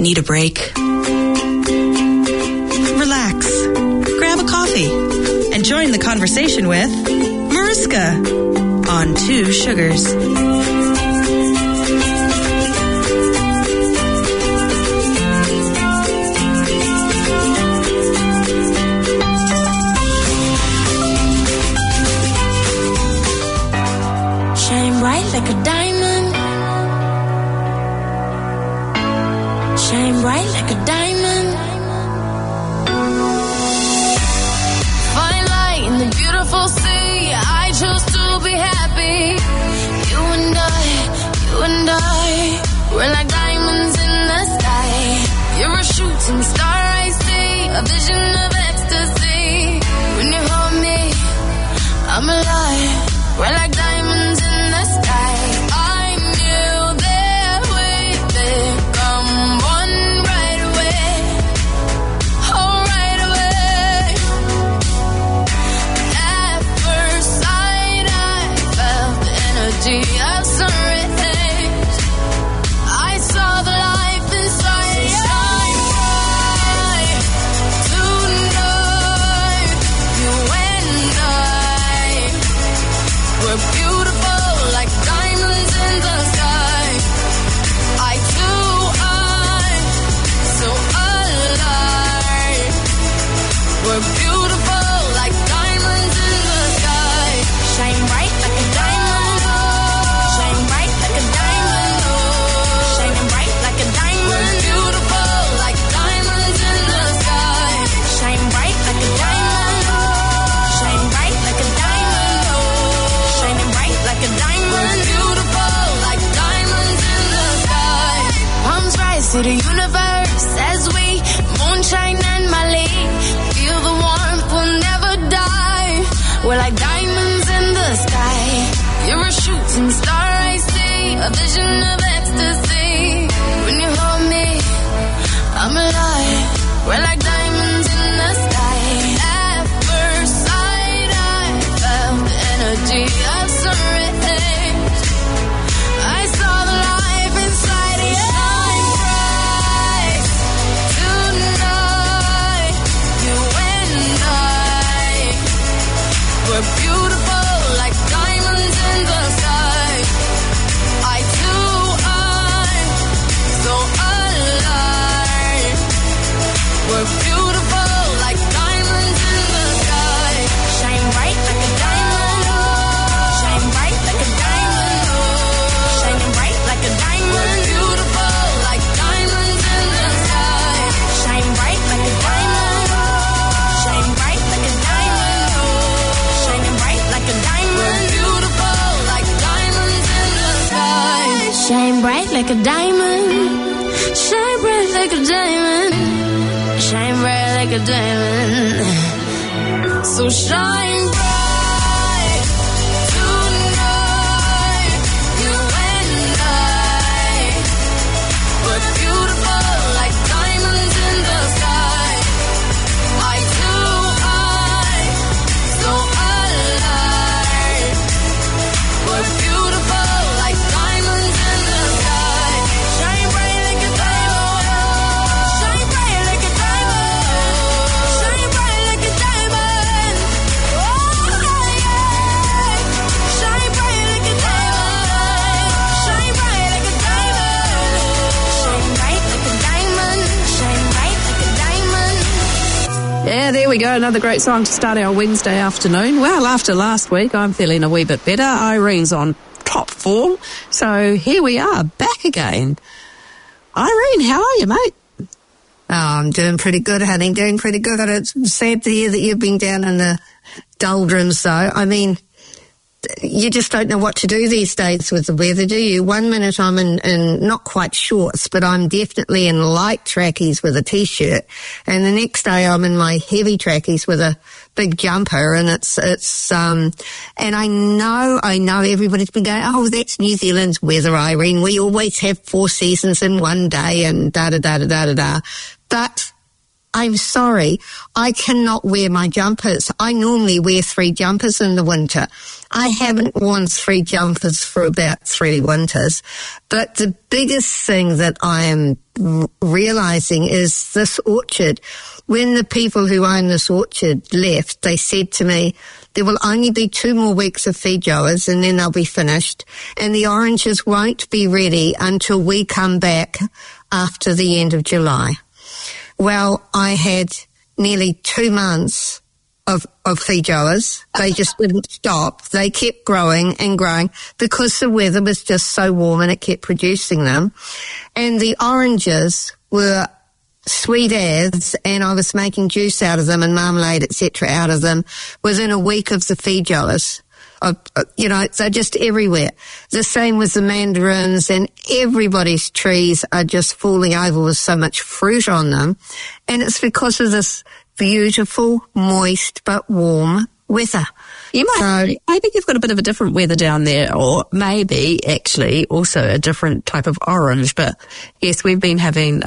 Need a break? Relax. Grab a coffee and join the conversation with Mariska on Two Sugars. Shine bright like a diamond. Shine bright like a diamond. Fine light in the beautiful sea. I chose to be happy. You and I, we're like diamonds in the sky. You're a shooting star I see, a vision of ecstasy. When you hold me, I'm alive. We're like diamonds in the sky. I knew that we become one right away. Oh, right away. At first sight, I felt the energy of sun rays. I saw the life inside. Shine bright tonight. You and I, we're beautiful like diamonds in the sky. I too, I'm so alive. We're beautiful like diamonds in the sky. Shine bright like a diamond. Shine bright like a diamond. Shining bright like a diamond. We're beautiful like diamonds in the sky. Shine bright like a diamond. Shine bright like a diamond. Shining bright like a diamond. We're beautiful like diamonds in the sky. Palms rise to the universe as we moonshine and Mali. Feel the warmth, we'll never die. We're like diamonds in the sky. You're a shooting star I see, a vision of ecstasy. When you hold me, I'm alive. We're like diamonds in the sky. At first sight, I felt the energy of sun rays. I saw the life inside you. Shine bright tonight. You and I, we're beautiful like diamonds in the sky. I too, I'm so alive. We're beautiful like diamonds in the sky. Shine bright like a diamond. Shine bright like a diamond. Shining bright like a diamond. We're beautiful like diamonds in the sky. Shine bright like a diamond. Shine bright like a diamond. Shining bright like a diamond. We're beautiful like diamonds in the sky. Shine bright like a diamond. Shine bright like a diamond. Shine bright like a diamond. So shine bright tonight. You and I, we're beautiful like diamonds in the sky. I too, I'm so alive. We're beautiful like diamonds in the sky. Shine bright like a diamond. Shine bright like a diamond. Shine bright like a diamond. Oh yeah. Shine bright like a diamond. Shine bright like a diamond. Shine bright like a diamond. Shine bright like a diamond. Yeah, there we go. Another great song to start our Wednesday afternoon. Well, after last week, I'm feeling a wee bit better. Irene's on top form. So here we are, back again. Irene, how are you, mate? Oh, I'm doing pretty good, honey. Doing pretty good. It's sad to hear that you've been down in the doldrums, though. I mean, you just don't know what to do these days with the weather, do you? 1 minute I'm in not quite shorts, but I'm definitely in light trackies with a T-shirt. And the next day I'm in my heavy trackies with a big jumper. And and I know everybody's been going, oh, that's New Zealand's weather, Irene. We always have 4 seasons in one day and da-da-da-da-da-da-da. But I'm sorry, I cannot wear my jumpers. I normally wear 3 jumpers in the winter. I haven't worn 3 jumpers for about 3 winters. But the biggest thing that I am realizing is this orchard. When the people who own this orchard left, they said to me, there will only be 2 more weeks of feijoas and then they'll be finished. And the oranges won't be ready until we come back after the end of July. Well, I had nearly 2 months of feijoas. They just didn't stop. They kept growing and growing because the weather was just so warm and it kept producing them. And the oranges were sweet as, and I was making juice out of them and marmalade, etc., out of them within a week of the feijoas. They're just everywhere. The same with the mandarins, and everybody's trees are just falling over with so much fruit on them. And it's because of this beautiful, moist, but warm weather. Maybe you've got a bit of a different weather down there, or maybe actually also a different type of orange. But yes, we've been having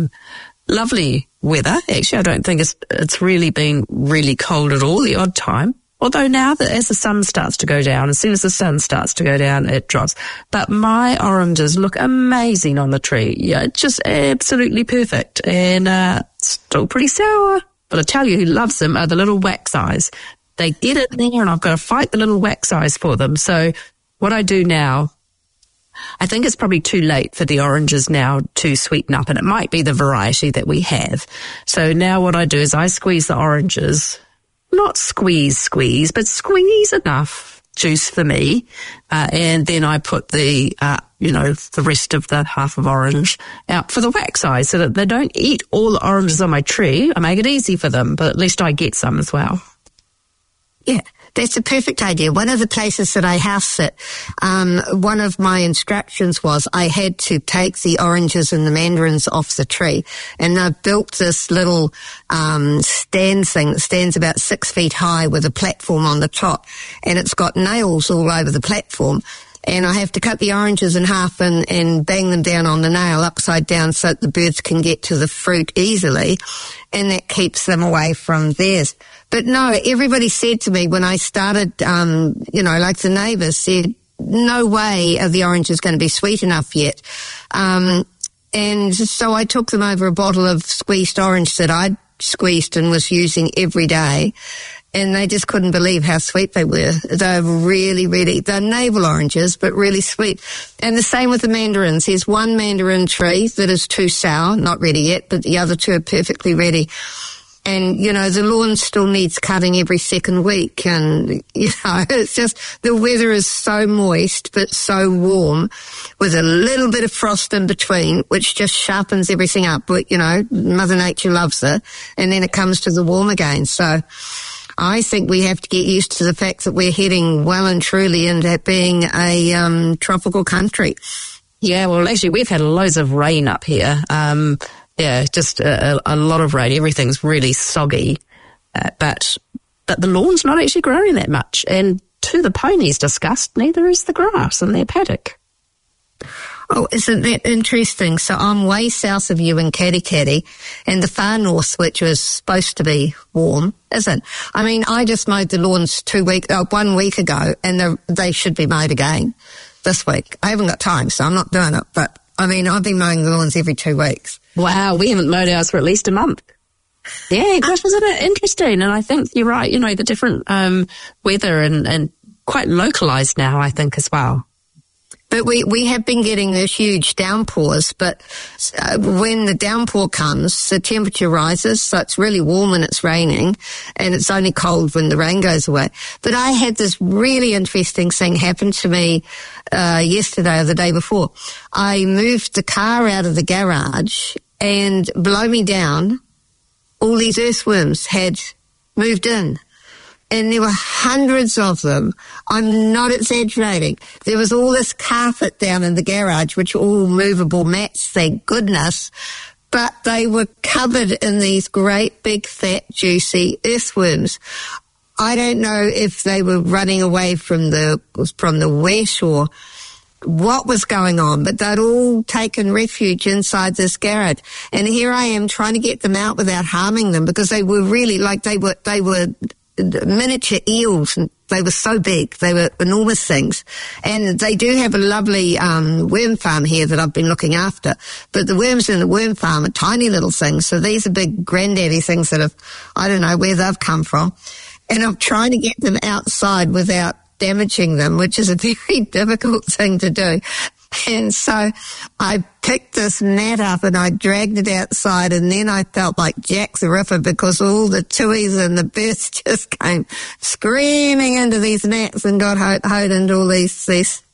lovely weather. Actually, I don't think it's really been really cold at all, the odd time. Although now that as the sun starts to go down, as soon as the sun starts to go down, it drops. But my oranges look amazing on the tree. Yeah, just absolutely perfect. And still pretty sour. But I tell you who loves them are the little wax eyes. They get in there and I've got to fight the little wax eyes for them. So what I do now, I think it's probably too late for the oranges now to sweeten up, and it might be the variety that we have. So now what I do is I squeeze the oranges, not squeeze, but squeeze enough juice for me, and then I put the rest of the half of orange out for the wax eyes so that they don't eat all the oranges on my tree. I make it easy for them, but at least I get some as well. Yeah, that's a perfect idea. One of the places that I house sit, one of my instructions was I had to take the oranges and the mandarins off the tree. And I've built this little stand thing that stands about 6 feet high with a platform on the top. And it's got nails all over the platform. And I have to cut the oranges in half and bang them down on the nail upside down so that the birds can get to the fruit easily. And that keeps them away from theirs. But no, everybody said to me when I started, like the neighbours said, no way are the oranges going to be sweet enough yet. And so I took them over a bottle of squeezed orange that I'd squeezed and was using every day. And they just couldn't believe how sweet they were. They're really, really, they're navel oranges, but really sweet. And the same with the mandarins. There's one mandarin tree that is too sour, not ready yet, but the other 2 are perfectly ready. And, the lawn still needs cutting every second week. And, it's just, the weather is so moist, but so warm with a little bit of frost in between, which just sharpens everything up. But, Mother Nature loves it. And then it comes to the warm again. So I think we have to get used to the fact that we're heading well and truly into being a tropical country. Yeah, well, actually, we've had loads of rain up here. Just a lot of rain. Everything's really soggy. But the lawn's not actually growing that much. And to the ponies' disgust, neither is the grass in their paddock. Oh, isn't that interesting? So I'm way south of you in Katikati, and the far north, which was supposed to be warm, isn't. I mean, I just mowed the lawns 1 week ago, and they should be mowed again this week. I haven't got time, so I'm not doing it. But, I mean, I've been mowing the lawns every 2 weeks. Wow, we haven't mowed ours for at least a month. Yeah, gosh, isn't it interesting? And I think you're right, the different weather and quite localised now, I think, as well. But we have been getting the huge downpours, but when the downpour comes, the temperature rises, so it's really warm when it's raining, and it's only cold when the rain goes away. But I had this really interesting thing happen to me yesterday or the day before. I moved the car out of the garage, and below me down, all these earthworms had moved in. And there were hundreds of them. I'm not exaggerating. There was all this carpet down in the garage, which are all movable mats, thank goodness. But they were covered in these great big fat juicy earthworms. I don't know if they were running away from the wet or what was going on, but they'd all taken refuge inside this garage. And here I am trying to get them out without harming them, because they were really like, they were miniature eels, and they were so big. They were enormous things. And they do have a lovely worm farm here that I've been looking after. But the worms in the worm farm are tiny little things. So these are big granddaddy things that have, I don't know where they've come from. And I'm trying to get them outside without damaging them, which is a very difficult thing to do. And so I picked this net up and I dragged it outside, and then I felt like Jack the Ripper, because all the tuies and the birds just came screaming into these nets and got hoed into all these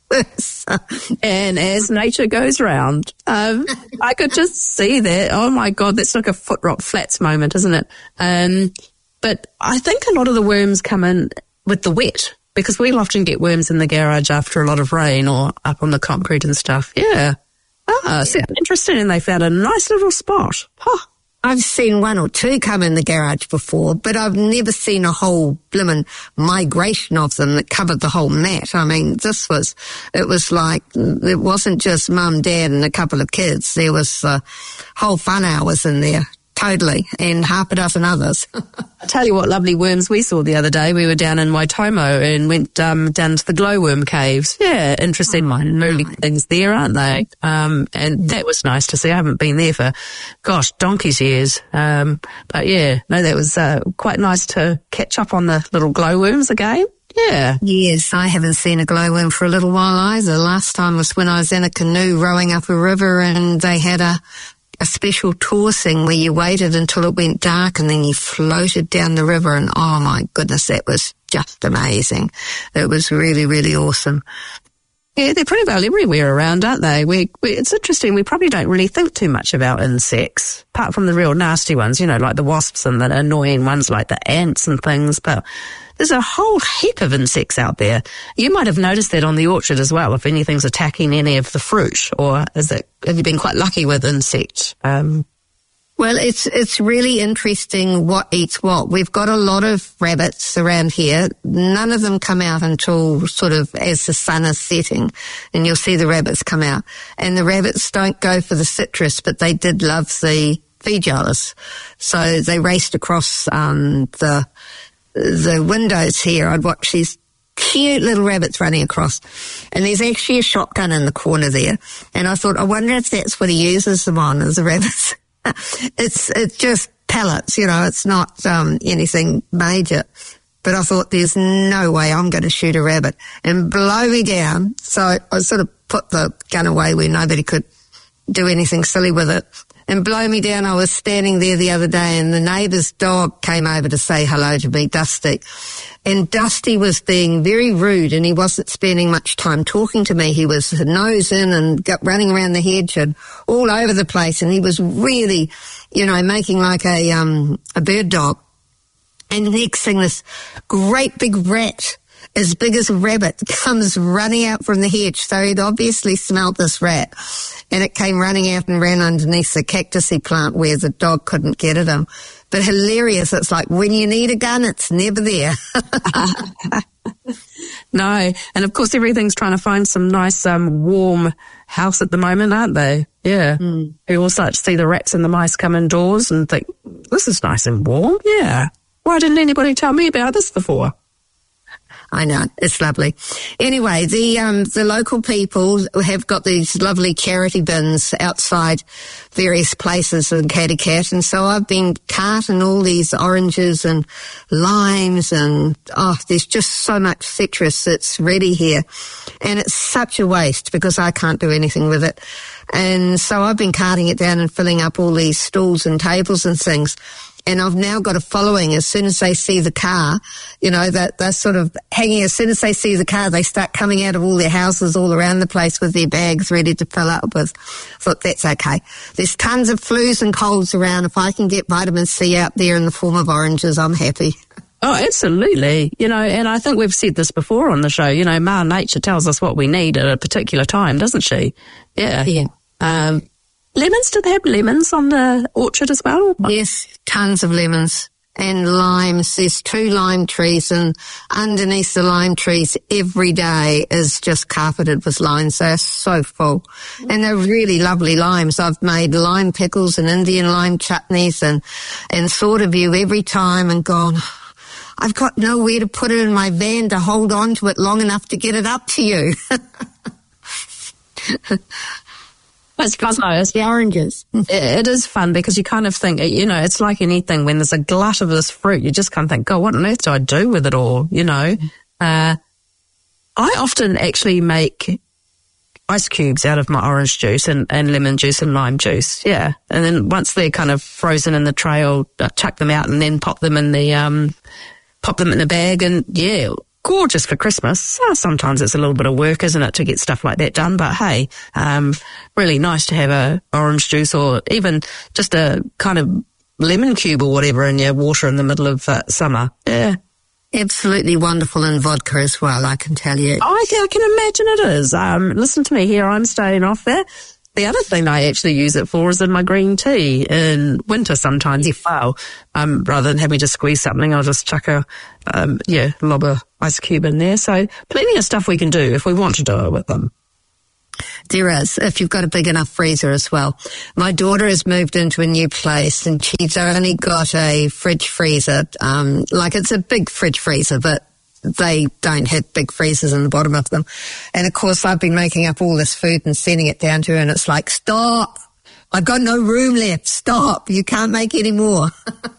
And as nature goes round, I could just see that. Oh my God, that's like a Foot Rock Flats moment, isn't it? But I think a lot of the worms come in with the wet, because we'll often get worms in the garage after a lot of rain or up on the concrete and stuff. Yeah. So interesting. And they found a nice little spot. Huh. I've seen one or two come in the garage before, but I've never seen a whole blimmin' migration of them that covered the whole mat. I mean, it was like, it wasn't just mum, dad and a couple of kids. There was whole fun hours in there. Totally, and half a dozen others. I'll tell you what lovely worms we saw the other day. We were down in Waitomo and went down to the glowworm caves. Yeah, interesting moving things there, aren't they? And that was nice to see. I haven't been there for, donkey's years. But yeah, no, that was quite nice to catch up on the little glowworms again. Yeah. Yes, I haven't seen a glowworm for a little while either. Last time was when I was in a canoe rowing up a river, and they had a special tour thing where you waited until it went dark and then you floated down the river, and oh my goodness, that was just amazing. It was really, really awesome. Yeah, they're pretty well everywhere around, aren't they? It's interesting, we probably don't really think too much about insects, apart from the real nasty ones, like the wasps and the annoying ones like the ants and things, but there's a whole heap of insects out there. You might have noticed that on the orchard as well, if anything's attacking any of the fruit, or have you been quite lucky with insects? Well, it's really interesting what eats what. We've got a lot of rabbits around here. None of them come out until sort of as the sun is setting, and you'll see the rabbits come out. And the rabbits don't go for the citrus, but they did love the Fijolas. So they raced across the windows here. I'd watch these cute little rabbits running across, and there's actually a shotgun in the corner there. And I thought, I wonder if that's what he uses them on, as the rabbits. It's just pellets, it's not anything major. But I thought, there's no way I'm going to shoot a rabbit and blow me down. So I sort of put the gun away where nobody could do anything silly with it. And blow me down, I was standing there the other day, and the neighbour's dog came over to say hello to me, Dusty. And Dusty was being very rude, and he wasn't spending much time talking to me. He was nose in and running around the hedge and all over the place, and he was really, making like a bird dog. And the next thing, this great big rat, as big as a rabbit, comes running out from the hedge. So he'd obviously smelt this rat, and it came running out and ran underneath the cactusy plant where the dog couldn't get at him. But hilarious. It's like, when you need a gun, it's never there. No. And of course, everything's trying to find some nice, warm house at the moment, aren't they? Yeah. You all start to see the rats and the mice come indoors and think, this is nice and warm. Yeah. Why didn't anybody tell me about this before? I know, it's lovely. Anyway, the local people have got these lovely charity bins outside various places in Cadicat, and so I've been carting all these oranges and limes, and there's just so much citrus that's ready here, and it's such a waste because I can't do anything with it. And so I've been carting it down and filling up all these stools and tables and things. And I've now got a following. As soon as they see the car, that they're sort of hanging. As soon as they see the car, they start coming out of all their houses all around the place with their bags ready to fill up with. Thought, that's okay. There's tons of flus and colds around. If I can get vitamin C out there in the form of oranges, I'm happy. Oh, absolutely. And I think we've said this before on the show. Ma Nature tells us what we need at a particular time, doesn't she? Yeah. Yeah. Lemons, do they have lemons on the orchard as well? Yes, tons of lemons. and limes. There's 2 lime trees, and underneath the lime trees every day is just carpeted with limes. They're so full. And they're really lovely limes. I've made lime pickles and Indian lime chutneys and thought of you every time and gone, I've got nowhere to put it in my van to hold on to it long enough to get it up to you. It's fun though. The oranges. It is fun because you kind of think, you know, it's like anything when there's a glut of this fruit, you just kind of think, God, what on earth do I do with it all? You know, I often actually make ice cubes out of my orange juice and lemon juice and lime juice. Yeah. And then once they're kind of frozen in the tray, I'll chuck them out and then pop them in the bag, and yeah, gorgeous for Christmas. Sometimes it's a little bit of work, isn't it, to get stuff like that done, but hey, really nice to have a orange juice or even just a kind of lemon cube or whatever in your water in the middle of summer. Yeah. Absolutely wonderful in vodka as well, I can tell you. I can imagine it is. Listen to me here, I'm staying off there. The other thing I actually use it for is in my green tea in winter sometimes. Well, rather than having to squeeze something, I'll just chuck lob a ice cube in there. So plenty of stuff we can do if we want to do it with them. There is, if you've got a big enough freezer as well. My daughter has moved into a new place and she's only got a fridge freezer. It's a big fridge freezer, but they don't have big freezers in the bottom of them. And of course, I've been making up all this food and sending it down to her, and it's like, stop! I've got no room left. Stop! You can't make any more.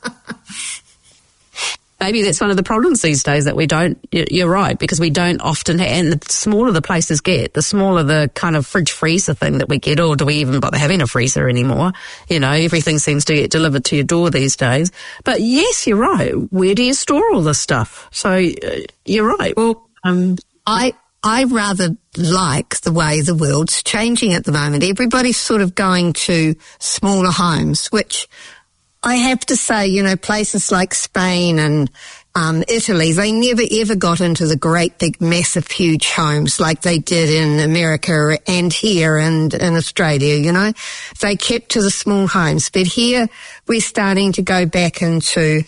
Maybe that's one of the problems these days, that we don't, you're right, because we don't often, and the smaller the places get, the smaller the kind of fridge freezer thing that we get, or do we even bother having a freezer anymore? You know, everything seems to get delivered to your door these days. But yes, you're right. Where do you store all this stuff? So you're right. Well, I rather like the way the world's changing at the moment. Everybody's sort of going to smaller homes, which I have to say, you know, places like Spain and Italy, they never ever got into the great big massive huge homes like they did in America and here and in Australia, you know. They kept to the small homes. But here we're starting to go back into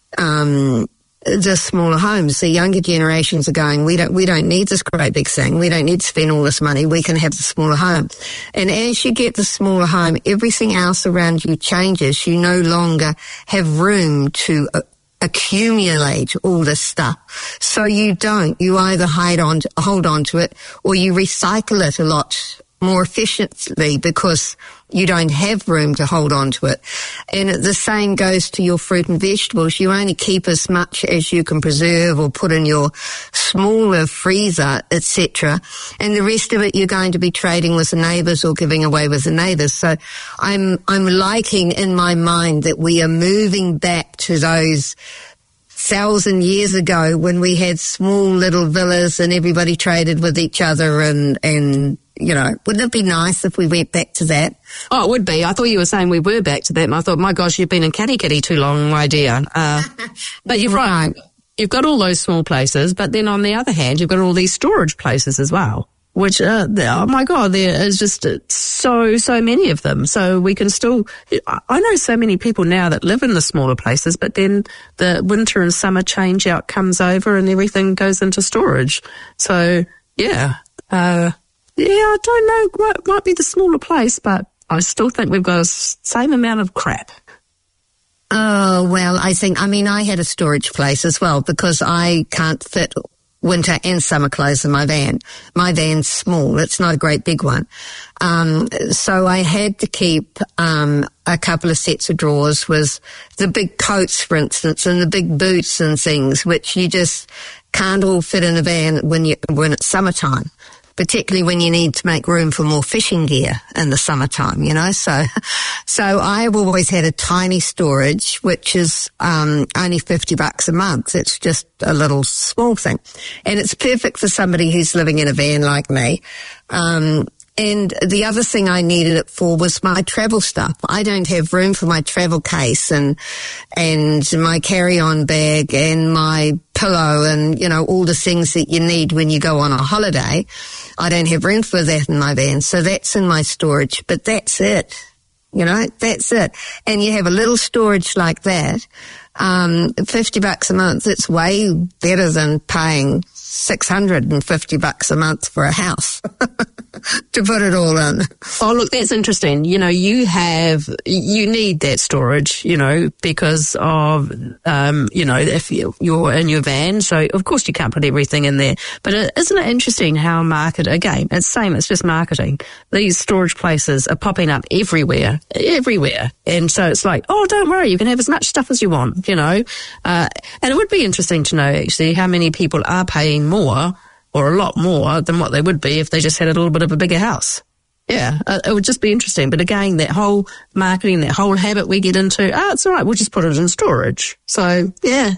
the smaller homes. The younger generations are going, we don't need this great big thing. We don't need to spend all this money. We can have the smaller home. And as you get the smaller home, everything else around you changes. You no longer have room to accumulate all this stuff. So you don't. You either hold on to it, or you recycle it a lot more efficiently because you don't have room to hold on to it. And the same goes to your fruit and vegetables. You only keep as much as you can preserve or put in your smaller freezer, etc. And the rest of it you're going to be trading with the neighbours or giving away with the neighbours. So I'm liking in my mind that we are moving back to those 1,000 years ago when we had small little villas and everybody traded with each other and you know, wouldn't it be nice if we went back to that? Oh, it would be. I thought you were saying we were back to that, and I thought, my gosh, you've been in Katikati too long, my dear. But you're right. You've got all those small places, but then on the other hand, you've got all these storage places as well, which, oh my God, there is just so many of them. So we can still, I know so many people now that live in the smaller places, but then the winter and summer change out comes over and everything goes into storage. So, yeah. I don't know what might be the smaller place, but I still think we've got the same amount of crap. Oh, well, I had a storage place as well because I can't fit winter and summer clothes in my van. My van's small. It's not a great big one. So I had to keep a couple of sets of drawers with the big coats, for instance, and the big boots and things, which you just can't all fit in a van when it's summertime. Particularly when you need to make room for more fishing gear in the summertime, you know. So I've always had a tiny storage, which is only $50 a month. It's just a little small thing, and it's perfect for somebody who's living in a van like me. And the other thing I needed it for was my travel stuff. I don't have room for my travel case and my carry-on bag and my pillow and, you know, all the things that you need when you go on a holiday. I don't have room for that in my van, so that's in my storage, but that's it. You know, that's it. And you have a little storage like that, $50 a month, it's way better than paying $650 a month for a house to put it all in. Oh, look, that's interesting. You know, you need that storage, you know, because of, you know, if you're in your van, so of course you can't put everything in there. But isn't it interesting how again, it's just marketing. These storage places are popping up everywhere. And so it's like, oh, don't worry, you can have as much stuff as you want, you know. And it would be interesting to know actually how many people are paying more or a lot more than what they would be if they just had a little bit of a bigger house. Yeah, it would just be interesting. But again, that whole marketing, that whole habit we get into, it's all right, we'll just put it in storage. So, yeah.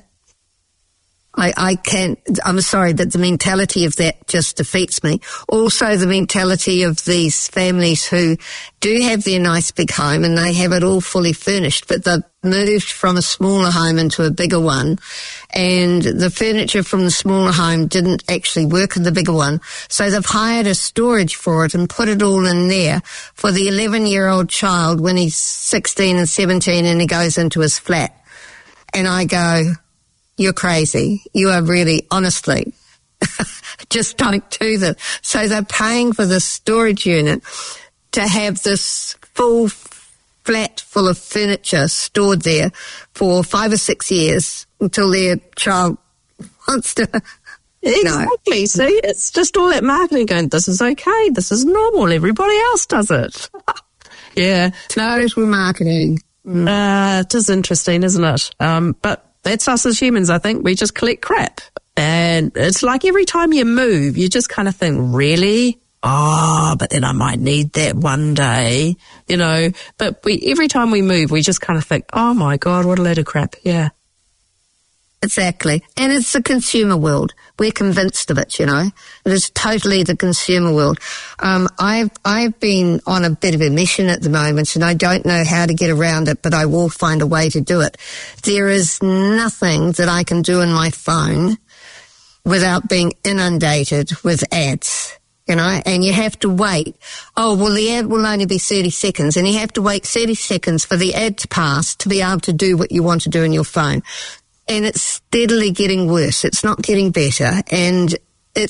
I'm sorry, but the mentality of that just defeats me. Also, the mentality of these families who do have their nice big home and they have it all fully furnished, but they've moved from a smaller home into a bigger one, and the furniture from the smaller home didn't actually work in the bigger one, so they've hired a storage for it and put it all in there for the 11-year-old child when he's 16 and 17 and he goes into his flat. And I go, you're crazy. You are really, honestly, just don't do that. So they're paying for the storage unit to have this full flat full of furniture stored there for 5 or 6 years until their child wants to. Exactly. No. See, it's just all that marketing going, this is okay, this is normal, everybody else does it. Yeah. No. Total marketing. It is interesting, isn't it? But that's us as humans, I think. We just collect crap. And it's like every time you move, you just kind of think, really? Oh, but then I might need that one day, you know. But every time we move, we just kind of think, oh my God, what a load of crap. Yeah. Exactly. And it's the consumer world. We're convinced of it, you know. It is totally the consumer world. I've been on a bit of a mission at the moment, and I don't know how to get around it, but I will find a way to do it. There is nothing that I can do on my phone without being inundated with ads, you know, and you have to wait. Oh, well, the ad will only be 30 seconds, and you have to wait 30 seconds for the ad to pass to be able to do what you want to do on your phone. And it's steadily getting worse. It's not getting better. And it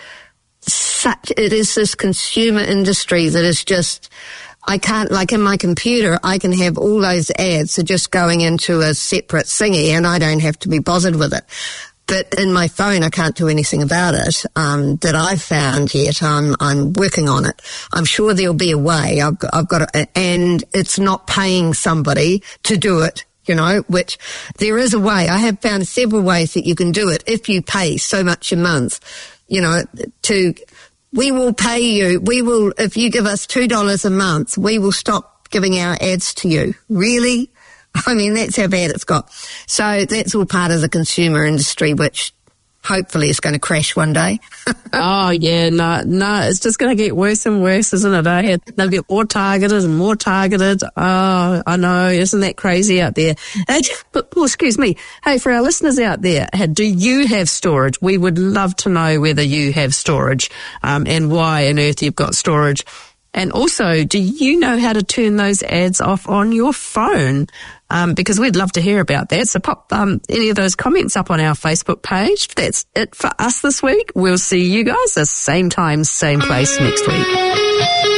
is this consumer industry that is just, I can't, like in my computer, I can have all those ads are just going into a separate thingy and I don't have to be bothered with it. But in my phone, I can't do anything about it, that I've found yet. I'm working on it. I'm sure there'll be a way. I've got it, and it's not paying somebody to do it. You know, which there is a way. I have found several ways that you can do it if you pay so much a month, you know, we will pay you, if you give us $2 a month, we will stop giving our ads to you. Really? I mean, that's how bad it's got. So that's all part of the consumer industry, which hopefully is going to crash one day. Oh, yeah, no, it's just going to get worse and worse, isn't it? Eh? They'll get more targeted and more targeted. Oh, I know, isn't that crazy out there? Excuse me. Hey, for our listeners out there, do you have storage? We would love to know whether you have storage, and why on earth you've got storage. And also, do you know how to turn those ads off on your phone? Because we'd love to hear about that. So pop any of those comments up on our Facebook page. That's it for us this week. We'll see you guys the same time, same place next week.